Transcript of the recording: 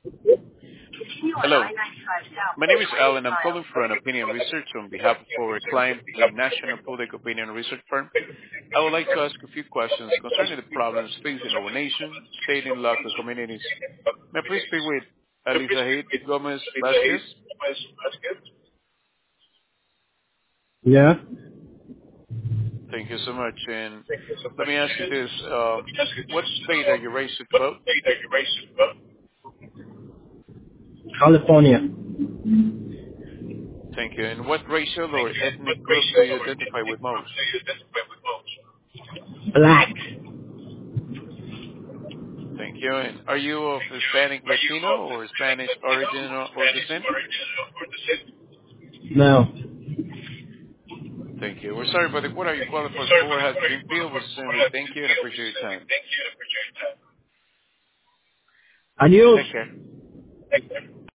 Hello. My name is Alan. I'm calling for an opinion research on behalf of our client, a national public opinion research firm. I would like to ask a few questions concerning the problems facing our nation, state, and local communities. May I please speak with Elizahid Gomez Vasquez? Yeah. Thank you so much. And let me ask you this. What state are you registered to vote? California. Thank you. And what racial or ethnic group do you identify with most? Black. Thank you. And are you of Hispanic, Latino, or Spanish origin or descent? No. Thank you. We're sorry, but the quota you qualified for has been filled. We sincerely thank you and appreciate your time. Adios. Take care.